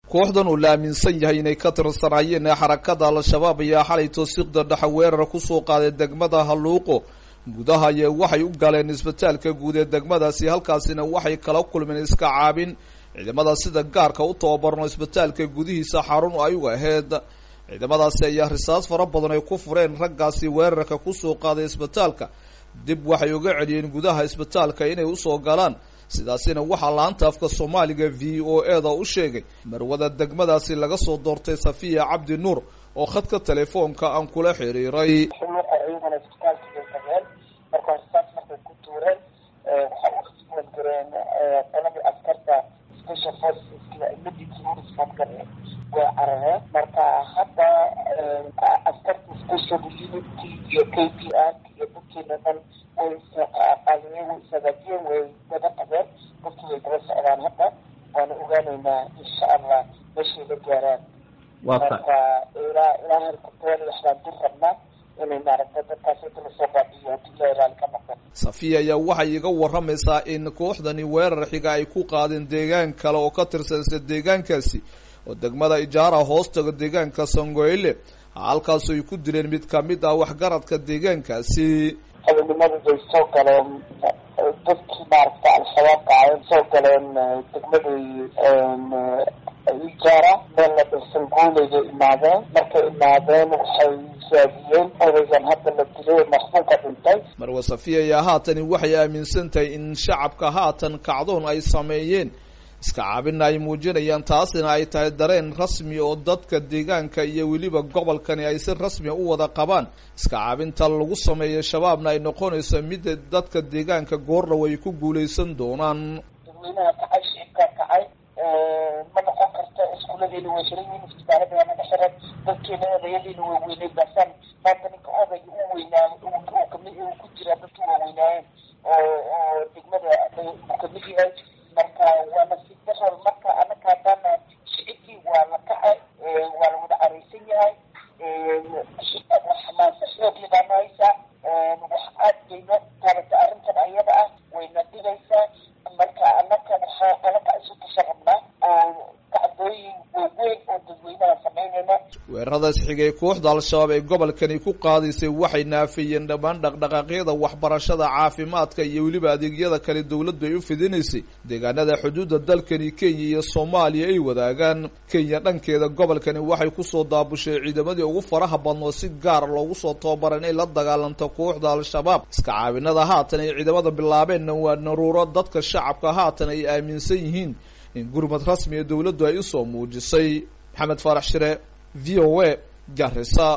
kooxdan uu la aaminsan yahay inay ka tirsanayeen xarakada al-shabaab ayaa xalay toosiqda dhexe weerar ku soo qaaday degmada Haluuqo gudaha iyo waxay u galeen isbitaalka guud ee degmadaasi halkaasina waxay kala kulmeen iska caabin ciidamada sida gaarka u tababarno isbitaalka gudihiisa xarun ay u ahayd ciidamadaasi ayaa risaas fara badan ay ku fureen raggaasi weerarka ku soo qaaday isbitaalka dib waxay uga celiyeen gudaha isbitaalka inay u soo galaan sidaasina waxa laanta afka Soomaaliga VOA-da u sheegay marwada degmadaasi laga soo doortay Safiya Cabdi Nuur oo khadka telefoonka aan kula xiriiray Safiya ayaa waxay iga waramaysaa in kooxdani weerar xiga ay ku qaadeen deegaan kale oo ka tirsan deegaankaasi oo degmada Ijaara hoostaga deegaanka Songoyle halkaas ay ku dileen mid ka mid ah waxgaradka deegaankaasi ciidamada ay soo galeen dadkii maaragtay al-shabaab ay soo galeen degmada Ijaara meel la dhisan guuleeda imaadeen markay imaadeen waxay saadiyeen odaygan hadda la dilay maxbuuka dhintay marwa Safiya ayaa haatan waxay aaminsan tahay in shacabka haatan kacdoon ay sameeyeen iska caabin ay muujinayaan taasina ay tahay dareen rasmi oo dadka deegaanka iyo waliba gobolkani ay si rasmi u wada qabaan iska caabinta lagu sameeyo shabaabna ay noqonayso mid dadka deegaanka goorna way ku guuleysan doonaan dadweynaha kacay shicibka kacay ma noqon karto iskuuladii way xiran yihiin isbitaalada ma xiran dadkeena odayadiina way weynay basan maanta ninka odayga u weynaa uu kamid ku jira dadku waa weynaayeen oo degmada kamid yahay marka waa nasiib daro marka anaka haddana shicibkii waa la kacay waa la wada careysan yahay wax maanta xoog libaana haysaa wax aad bayna taabata arrintan ayada ah wayna dhigaysaa marka anaka waxaa anaka isu tasharabnaa oo kacdooyin waaweyn oo dadweynaha sameynayna weeraradaas xigay kooxda al-shabaab ee gobolkani ku qaadaysay waxay naafiyeen dhammaan dhaqdhaqaaqyada waxbarashada caafimaadka iyo weliba adeegyada kale dawladdu ay u fidinaysay deegaanada xuduudda dalkani Kenya iyo Soomaaliya ay wadaagaan Kenya dhankeeda gobolkani waxay ku soo daabushay ciidamadii ugu faraha badnaa si gaar loogu soo tababaray in la dagaalanto kooxda al-shabaab iska caawinada haatan ay ciidamada bilaabeen waa naruuro dadka shacabka haatan ay aaminsan yihiin in gurmad rasmi ah dawladdu ay u soo muujisay Maxamed Farax Shire VOA Garissa.